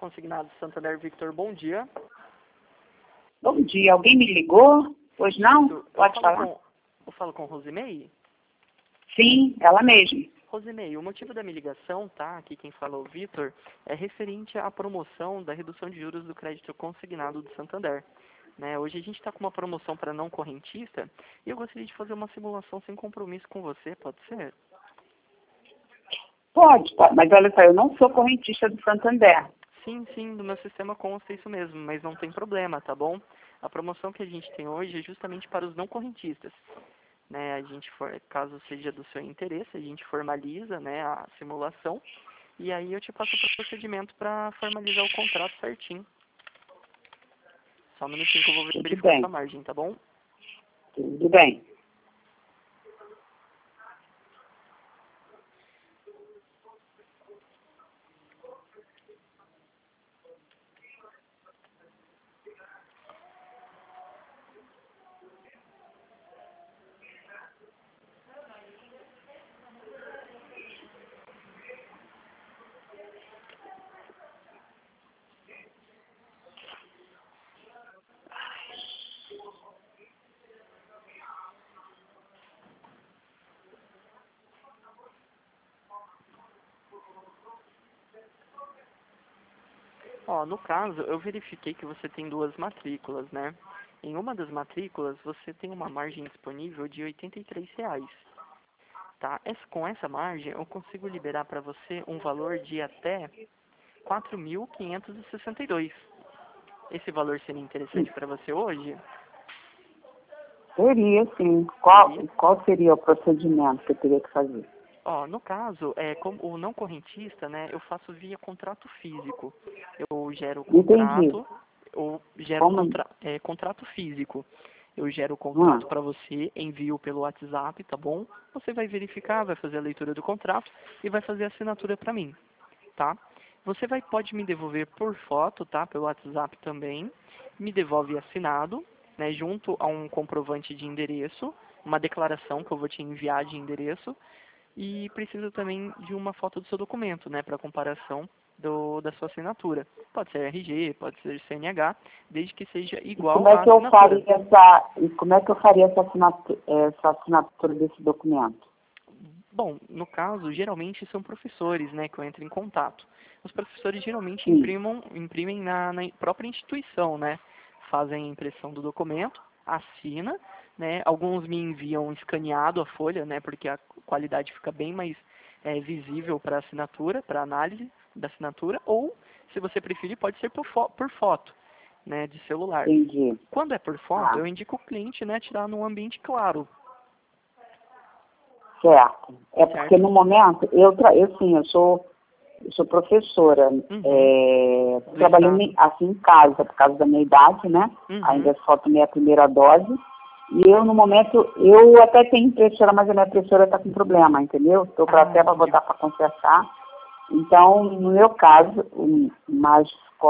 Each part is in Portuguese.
Consignado Santander, Victor, bom dia. Bom dia, alguém me ligou? Pois não? Pode falar? Eu falo com Rosemei? Sim, ela mesma. Rosemei, o motivo da minha ligação, tá? Aqui quem fala é o Victor, é referente à promoção da redução de juros do crédito consignado do Santander. Né? Hoje a gente está com uma promoção para não correntista e eu gostaria de fazer uma simulação sem compromisso com você, pode ser? Pode, mas olha só, eu não sou correntista do Santander. Sim, do meu sistema consta isso mesmo, mas não tem problema, tá bom? A promoção que a gente tem hoje é justamente para os não correntistas. Né, caso seja do seu interesse, a gente formaliza, né, a simulação e aí eu te passo o procedimento para formalizar o contrato certinho. Só um minutinho que eu vou verificar a sua margem, tá bom? Tudo bem. Ó, no caso, eu verifiquei que você tem duas matrículas, né? Em uma das matrículas, você tem uma margem disponível de R$ 83. Tá? Com essa margem, eu consigo liberar para você um valor de até 4.562. Esse valor seria interessante para você hoje? Seria, sim. Qual seria o procedimento que eu teria que fazer? Ó, no caso, como o não correntista, né, eu faço via contrato físico. Eu gero o contrato, contrato físico. Eu gero o contrato para você, envio pelo WhatsApp, tá bom? Você vai verificar, vai fazer a leitura do contrato e vai fazer a assinatura para mim, tá? Você pode me devolver por foto, tá? Pelo WhatsApp também. Me devolve assinado, né? Junto a um comprovante de endereço, uma declaração que eu vou te enviar de endereço. E precisa também de uma foto do seu documento, né? Para comparação da sua assinatura. Pode ser RG, pode ser CNH, desde que seja igual à assinatura. Como é que eu faria essa assinatura desse documento? Bom, no caso, geralmente são professores, né, que eu entro em contato. Os professores geralmente imprimem na própria instituição, né? Fazem a impressão do documento, assina, né? Alguns me enviam escaneado a folha, né? Porque a qualidade fica bem mais visível para assinatura, para análise da assinatura. Ou, se você preferir, pode ser por foto, né? De celular. Entendi. Quando é por foto, eu indico o cliente, né? Tirar num ambiente claro. Certo. Porque no momento, eu sou professora, trabalhando assim em casa, por causa da minha idade, né? Ainda falta minha primeira dose. E eu, no momento, eu até tenho impressora, mas a minha impressora está com problema, entendeu? Estou até para botar para consertar. Então, no meu caso, mais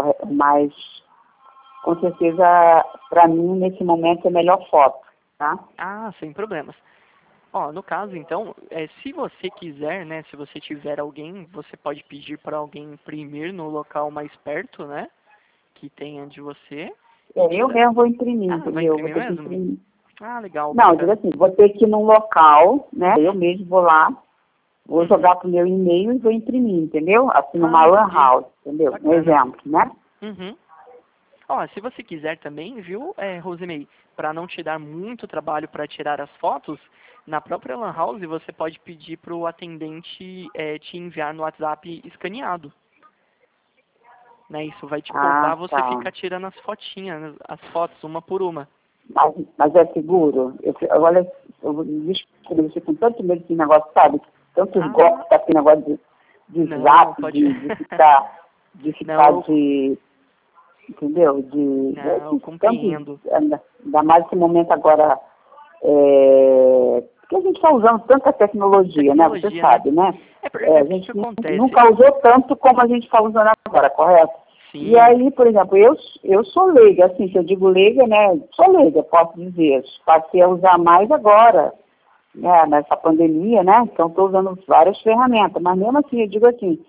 com certeza, para mim, nesse momento, é melhor foto, tá? Ah, sem problemas. Ó, no caso, então, se você quiser, né, se você tiver alguém, você pode pedir para alguém imprimir no local mais perto, né, que tenha de você. Eu mesmo vou imprimir, entendeu? Vai imprimir mesmo? Ah, legal. Não, digo assim, vou ter que ir num local, né, eu mesmo vou lá, vou jogar pro meu e-mail e vou imprimir, entendeu? Assim, numa lan house, entendeu? Um exemplo, né? Ó, se você quiser também, viu, Rosemei, para não te dar muito trabalho para tirar as fotos, na própria Lan House você pode pedir para o atendente te enviar no WhatsApp escaneado. Né, isso vai te poupar você ficar tirando as fotinhas, as fotos uma por uma. Mas é seguro? Olha, eu descobri você com tanto medo desse negócio, sabe? Tantos golpes, tá aqui, negócio de zap, de ficar entendeu? Não, compreendo. Ainda mais nesse momento agora, porque a gente está usando tanta tecnologia, né? Você sabe, né? A gente nunca usou tanto como a gente está usando agora, correto? Sim. E aí, por exemplo, eu sou leiga, assim, se eu digo leiga, né? Sou leiga, posso dizer. Passei a usar mais agora, né? Nessa pandemia, né? Então, estou usando várias ferramentas, mas mesmo assim, eu digo assim,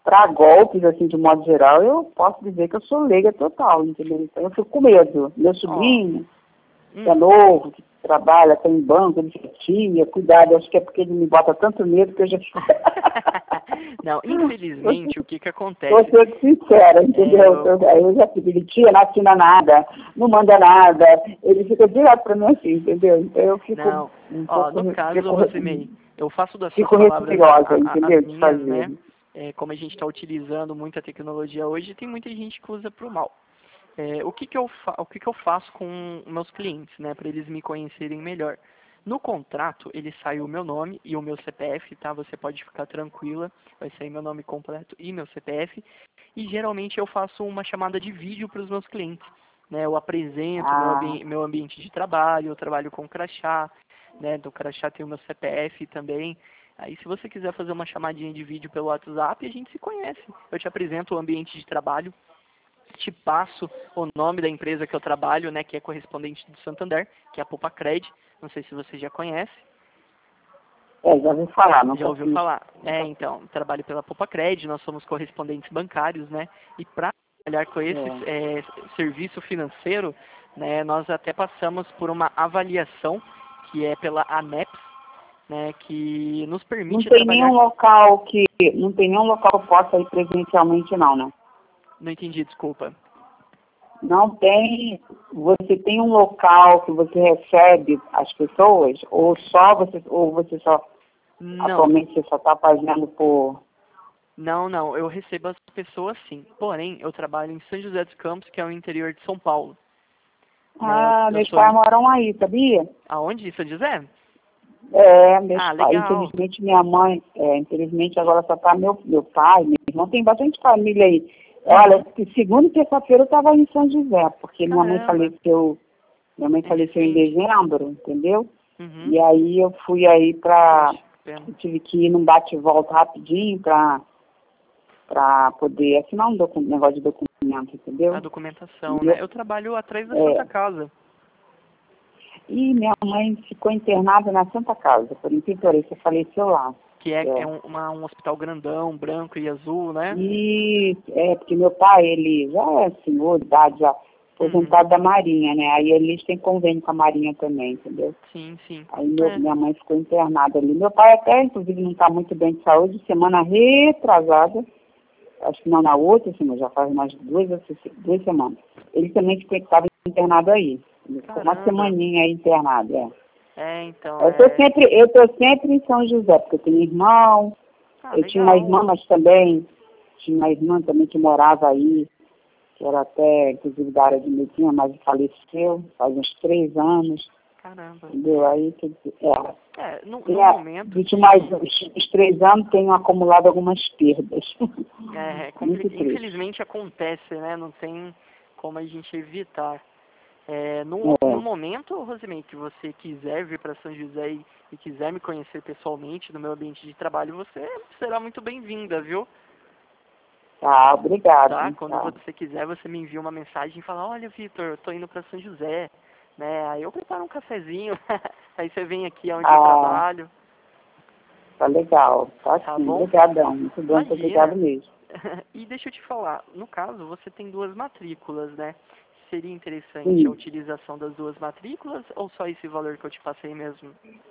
para golpes, assim, de modo geral, eu posso dizer que eu sou leiga total, entendeu? Então eu fico com medo. Meu sobrinho, que é novo, que trabalha, tem banco, ele fica, tia, cuidado, acho que é porque ele me bota tanto medo que eu já fico... Não, infelizmente, o que acontece? Vou ser sincera, entendeu? Aí eu já fico, ele, tia, não assina nada, não manda nada, ele fica direto pra mim assim, entendeu? Então eu fico... Não, no caso, Rosemary, eu faço das suas fico palavras receosa, entendeu? as minhas, né? Como a gente está utilizando muita tecnologia hoje, tem muita gente que usa para o mal. O que que eu faço com meus clientes, né, para eles me conhecerem melhor? No contrato, ele sai o meu nome e o meu CPF, tá? Você pode ficar tranquila, vai sair meu nome completo e meu CPF. E geralmente eu faço uma chamada de vídeo para os meus clientes, né? Eu apresento meu ambiente de trabalho, eu trabalho com crachá, né? Do crachá tem o meu CPF também. Aí se você quiser fazer uma chamadinha de vídeo pelo WhatsApp, a gente se conhece. Eu te apresento o ambiente de trabalho, te passo o nome da empresa que eu trabalho, né, que é correspondente do Santander, que é a Popacred. Não sei se você já conhece. Já ouviu falar, não. Já ouviu falar? Então, trabalho pela Popacred, nós somos correspondentes bancários, né, e para trabalhar com esse serviço financeiro, né, nós até passamos por uma avaliação, que é pela ANEPS, né, que nos permite trabalhar... Não tem nenhum local que possa ir presencialmente, não, né? Não entendi, desculpa. Não tem... Você tem um local que você recebe as pessoas? Ou você só... Não. Atualmente você só está fazendo por... Não, eu recebo as pessoas sim. Porém, eu trabalho em São José dos Campos, que é o interior de São Paulo. Meus pais moram aí, sabia? Aonde? São José? Meus pais. Legal. Infelizmente minha mãe, infelizmente agora só está meu pai, meu irmão, tem bastante família aí. Olha, segunda e terça-feira eu estava em São José, porque minha mãe faleceu em dezembro, entendeu? E aí eu fui aí eu tive que ir num bate-volta rapidinho para poder assinar um negócio de documento, entendeu? A documentação, né? Eu trabalho atrás da Santa Casa. E minha mãe ficou internada na Santa Casa, por incrível que pareça, faleceu lá. Que é um hospital grandão, branco e azul, né? E porque meu pai, ele já é senhor de idade, já aposentado da Marinha, né? Aí eles têm convênio com a Marinha também, entendeu? Sim. Aí minha mãe ficou internada ali. Meu pai até, inclusive, não está muito bem de saúde, semana retrasada, acho que não na outra semana, já faz mais de 2 semanas. Ele também estava internado aí. Ficou uma semaninha aí internado, então. Eu tô sempre em São José, porque eu tenho irmão, eu tinha uma irmã, mas também tinha uma irmã também que morava aí, que era até, inclusive, da área de medicina, mas faleceu faz uns 3 anos. Caramba. Entendeu? Aí, no momento... Os 3 anos tenho acumulado algumas perdas. Infelizmente acontece, né? Não tem como a gente evitar. No momento, Rosemary, que você quiser vir para São José e quiser me conhecer pessoalmente no meu ambiente de trabalho, você será muito bem-vinda, viu? Obrigada. Tá? Quando você quiser, você me envia uma mensagem e fala, olha, Vitor, eu tô indo para São José, né? Aí eu preparo um cafezinho, aí você vem aqui onde eu trabalho. Tá legal, tá sim, bom? Obrigadão, muito bom, muito obrigado mesmo. E deixa eu te falar, no caso, você tem 2 matrículas, né? Seria interessante a utilização das 2 matrículas ou só esse valor que eu te passei mesmo?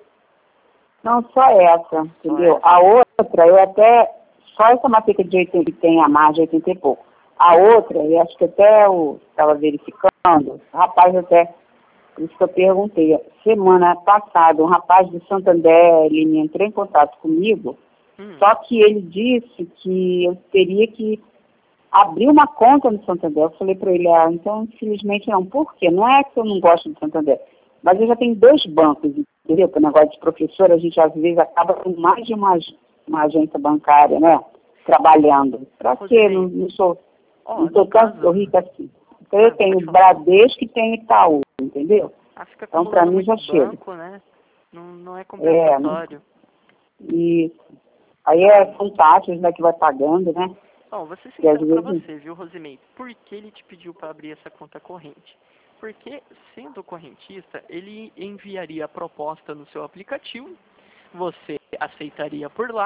Não, só essa, entendeu? A outra, eu até, só essa matrícula de 80 que tem a mais de 80 e pouco. A outra, eu acho que até eu estava verificando, rapaz, até, por isso que eu perguntei, semana passada, um rapaz do Santander, ele entrou em contato comigo, só que ele disse que eu teria que abrir uma conta no Santander. Eu falei para ele, então, infelizmente não. Por quê? Não é que eu não gosto do Santander, mas eu já tenho 2 bancos, entendeu? Porque o negócio de professor, a gente às vezes acaba com mais de uma agência bancária, né? Trabalhando. Para quê? Não sou tanto rica assim. Então eu tenho Bradesco e tenho Itaú, entendeu? Então para mim já chega. Né? Não é compensatório. Isso. Aí são taxas, né, que vai pagando, né? Bom, vou ser sincero pra você, viu, Rosemary? Por que ele te pediu para abrir essa conta corrente? Porque, sendo correntista, ele enviaria a proposta no seu aplicativo, você aceitaria por lá,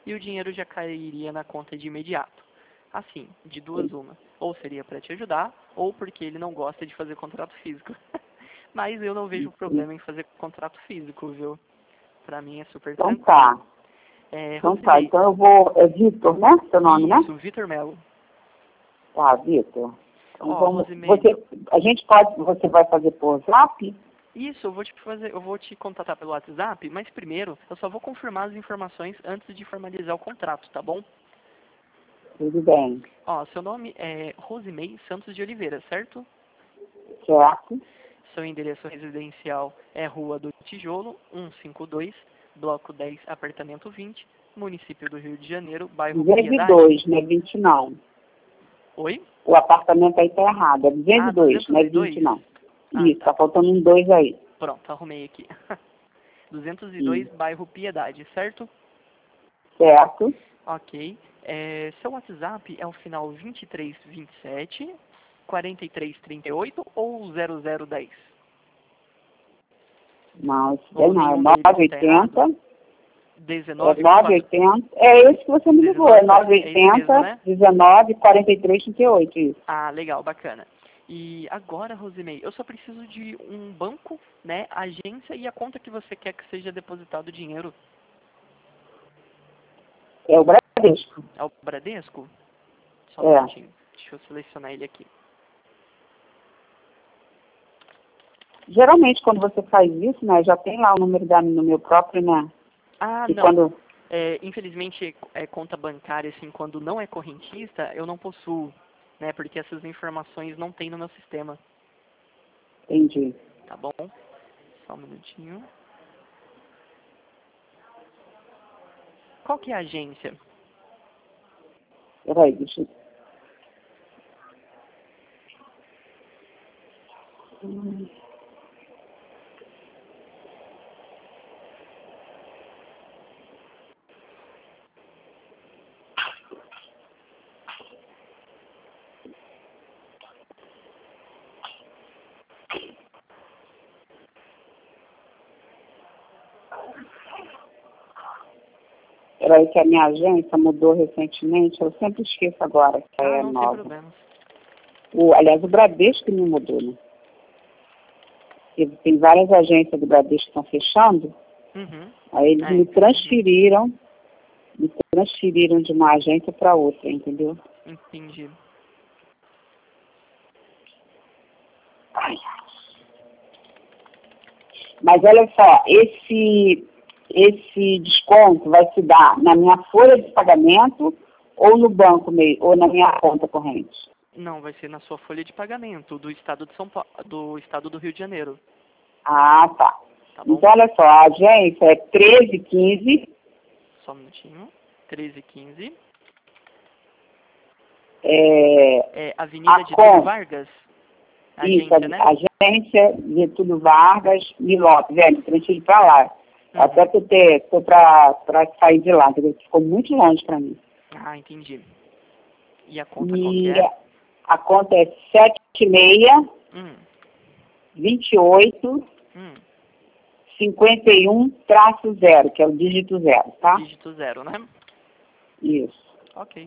e o dinheiro já cairia na conta de imediato. Assim, de duas uma. Ou seria para te ajudar, ou porque ele não gosta de fazer contrato físico. Mas eu não vejo problema em fazer contrato físico, viu? Pra mim é super tranquilo. Então tá. Então tá, então eu vou... É Vitor, né? Seu nome, né? Isso, Vitor Melo. Tá, Vitor. Então vamos... Rosemary, Você vai fazer por Zap? isso, eu vou te contatar pelo WhatsApp, mas primeiro eu só vou confirmar as informações antes de formalizar o contrato, tá bom? Tudo bem. Seu nome é Rosemary Santos de Oliveira, certo? Certo. Seu endereço residencial é Rua do Tijolo, 152, Bloco 10, Apartamento 20, município do Rio de Janeiro, bairro Piedade. 202, não é 20 não. Oi? O apartamento aí tá errado, é 202, não é 20 não. Isso, tá faltando um 2 aí. Pronto, arrumei aqui. 202, bairro Piedade, certo? Certo. Ok. Seu WhatsApp é o final 2327, 4338 ou 0010? Não, esse daí não, é 980. 19, é 980. É esse que você me ligou, é 980, 19, 43, 38, isso. Ah, legal, bacana. E agora, Rosemary, eu só preciso de um banco, né, agência e a conta que você quer que seja depositado o dinheiro. É o Bradesco. É o Bradesco? Só um minutinho. Deixa eu selecionar ele aqui. Geralmente, quando você faz isso, né, já tem lá o número no meu próprio, né? Ah, e não. Quando... Infelizmente, conta bancária, assim, quando não é correntista, eu não possuo, né, porque essas informações não tem no meu sistema. Entendi. Tá bom? Só um minutinho. Qual que é a agência? Peraí, deixa eu... Peraí, que a minha agência mudou recentemente, eu sempre esqueço agora que é não nova. tem problemas. Aliás, o Bradesco que me mudou, né? Tem várias agências do Bradesco que estão fechando, aí eles me transferiram de uma agência para outra, entendeu? Entendi. Mas olha só, esse desconto vai se dar na minha folha de pagamento ou no banco mesmo, ou na minha conta corrente? Não, vai ser na sua folha de pagamento do estado de São Paulo, do estado do Rio de Janeiro. Ah, tá. Bom? Então, olha só, a agência é 1315. Só um minutinho. 1315. Avenida Getúlio Vargas? Agência, isso, né? Agência Getúlio Vargas, Milópolis, me transferi para lá. Até tô para sair de lá, entendeu? Ficou muito longe para mim. Ah, entendi. E a conta qual que é? A conta é 76 28 51-0, que é o dígito 0, tá? Dígito 0, né? Isso. Ok.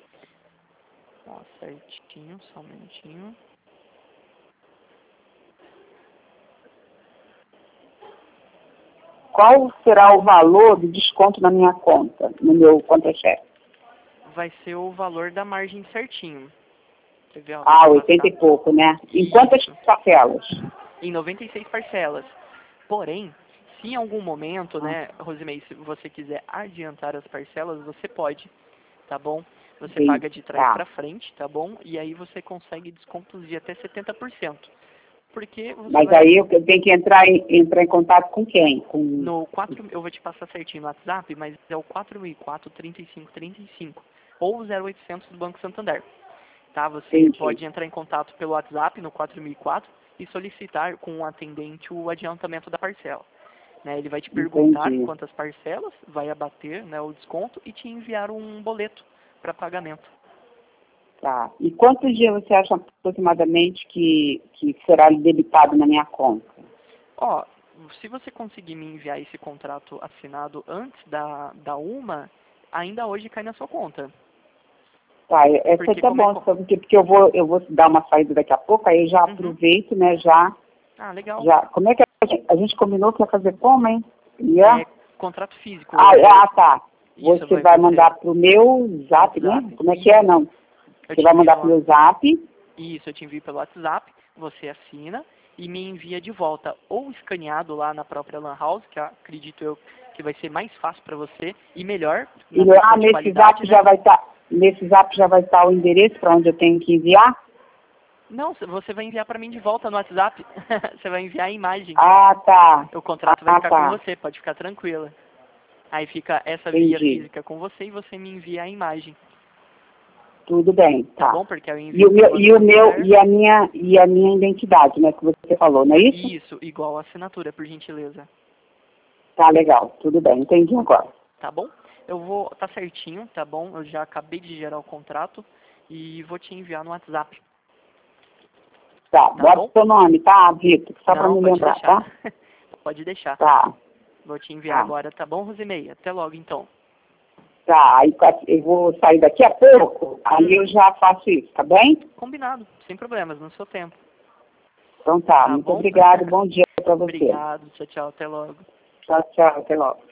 Certinho, só um minutinho. Qual será o valor do desconto na minha conta, no meu conta-cheque? Vai ser o valor da margem certinho. Quer ver, 80 e pouco, né? Em quantas parcelas? Em 96 parcelas. Porém, se em algum momento, né, Rosemary, se você quiser adiantar as parcelas, você pode, tá bom? Você paga de trás para frente, tá bom? E aí você consegue descontos de até 70%. Porque você Mas aí eu tenho que entrar em contato com quem? No 4, eu vou te passar certinho no WhatsApp, mas é o 4004-3535 ou o 0800 do Banco Santander. Tá? Você pode entrar em contato pelo WhatsApp no 4004 e solicitar com o atendente o adiantamento da parcela. Né? Ele vai te perguntar quantas parcelas, vai abater, né, o desconto e te enviar um boleto para pagamento. Tá. E quantos dias você acha aproximadamente que será debitado na minha conta? Se você conseguir me enviar esse contrato assinado antes da UMA, ainda hoje cai na sua conta. Tá, essa aqui é bom, porque eu vou dar uma saída daqui a pouco, aí eu já aproveito, né, já... Ah, legal. Já, como é que a gente combinou que ia fazer como, hein? Contrato físico. Tá. Isso, você vai mandar pro meu zap, né? Como é que é, não? Você vai mandar pro meu zap. Isso, eu te envio pelo WhatsApp, você assina e me envia de volta ou escaneado lá na própria Lan House, que acredito eu que vai ser mais fácil para você e melhor. E lá nesse zap, né? Nesse zap já vai estar o endereço para onde eu tenho que enviar? Não, você vai enviar para mim de volta no WhatsApp. Você vai enviar a imagem. Ah, tá. O contrato vai ficar com você, pode ficar tranquila. Aí fica essa via física com você e você me envia a imagem. Tudo bem, tá. Tá bom, porque eu envio e a minha identidade, né, que você falou, não é isso? Isso, igual a assinatura, por gentileza. Tá legal, tudo bem, entendi agora. Tá bom? Tá certinho, tá bom? Eu já acabei de gerar o contrato e vou te enviar no WhatsApp. Tá, bota o seu nome, tá, Vitor? Só para me lembrar, deixar. Tá? Pode deixar. Tá. Vou te enviar agora, tá bom, Rosemei? Até logo, então. Tá, aí eu vou sair daqui a pouco, aí eu já faço isso, tá bem? Combinado, sem problemas, no seu tempo. Então tá, muito obrigado, bom dia para você. Obrigado, tchau, tchau, até logo. Tchau, até logo.